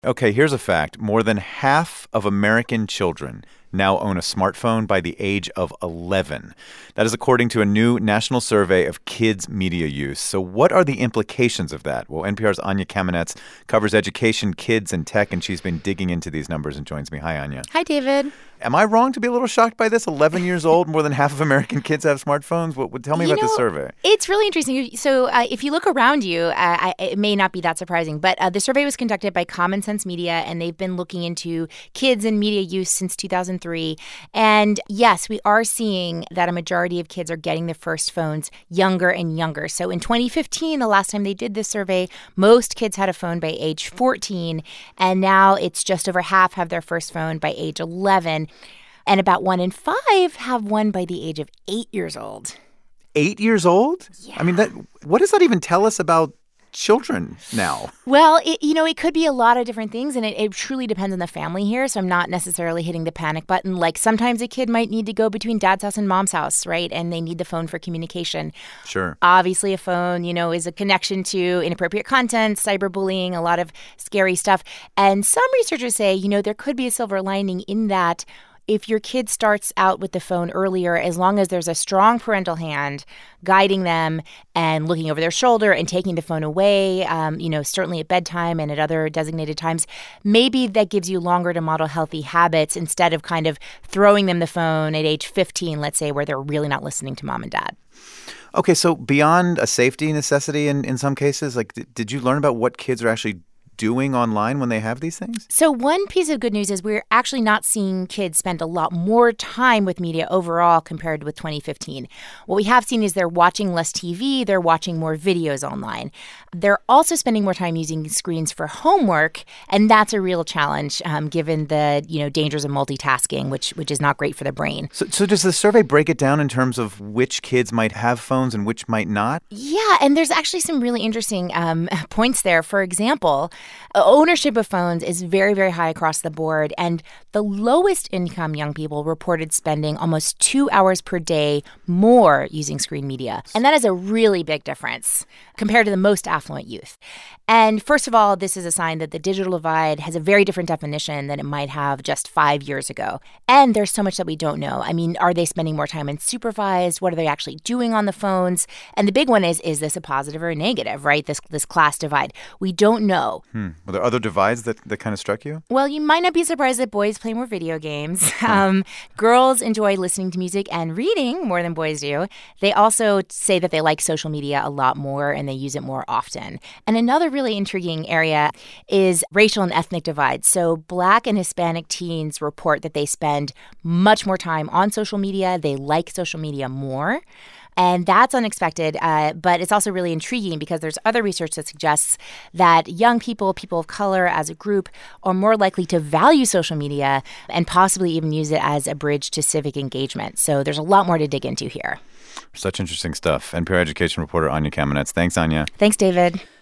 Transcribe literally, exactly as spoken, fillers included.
Okay, here's a fact. More than half of American children now own a smartphone by the age of eleven. That is according to a new national survey of kids' media use. So what are the implications of that? Well, N P R's Anya Kamenetz covers education, kids, and tech, and she's been digging into these numbers and joins me. Hi, Anya. Hi, David. Am I wrong to be a little shocked by this? eleven years old, more than half of American kids have smartphones? What would tell me you about know, this survey? It's really interesting. So uh, if you look around you, uh, I, it may not be that surprising, but uh, the survey was conducted by Common Sense Media, and they've been looking into kids and media use since two thousand three. And yes, we are seeing that a majority of kids are getting their first phones younger and younger. So in twenty fifteen, the last time they did this survey, most kids had a phone by age fourteen, and now it's just over half have their first phone by age eleven. And about one in five have one by the age of eight years old. Eight years old? Yeah. I mean, that. What does that even tell us about children now? Well, it, you know, it could be a lot of different things, and it, it truly depends on the family here. So I'm not necessarily hitting the panic button. Like sometimes a kid might need to go between dad's house and mom's house, right? And they need the phone for communication. Sure. Obviously, a phone, you know, is a connection to inappropriate content, cyberbullying, a lot of scary stuff. And some researchers say, you know, there could be a silver lining in that. If your kid starts out with the phone earlier, as long as there's a strong parental hand guiding them and looking over their shoulder and taking the phone away, um, you know, certainly at bedtime and at other designated times, maybe that gives you longer to model healthy habits instead of kind of throwing them the phone at age fifteen, let's say, where they're really not listening to mom and dad. Okay, so beyond a safety necessity in, in some cases, like, th- did you learn about what kids are actually doing online when they have these things? So one piece of good news is we're actually not seeing kids spend a lot more time with media overall compared with twenty fifteen. What we have seen is they're watching less T V, they're watching more videos online. They're also spending more time using screens for homework, and that's a real challenge um, given the, you know, dangers of multitasking, which which is not great for the brain. So, so does the survey break it down in terms of which kids might have phones and which might not? Yeah, and there's actually some really interesting um, points there. For example, ownership of phones is very, very high across the board, and the lowest income young people reported spending almost two hours per day more using screen media. And that is a really big difference compared to the most affluent youth. And first of all, this is a sign that the digital divide has a very different definition than it might have just five years ago. And there's so much that we don't know. I mean, are they spending more time unsupervised? What are they actually doing on the phones? And the big one is, is this a positive or a negative, right? This this class divide. We don't know. Hmm. Were there other divides that, that kind of struck you? Well, you might not be surprised that boys play more video games. Um, girls enjoy listening to music and reading more than boys do. They also say that they like social media a lot more and they use it more often. And another really intriguing area is racial and ethnic divides. So Black and Hispanic teens report that they spend much more time on social media. They like social media more. And that's unexpected, uh, but it's also really intriguing because there's other research that suggests that young people, people of color as a group, are more likely to value social media and possibly even use it as a bridge to civic engagement. So there's a lot more to dig into here. Such interesting stuff. N P R education reporter Anya Kamenetz. Thanks, Anya. Thanks, David.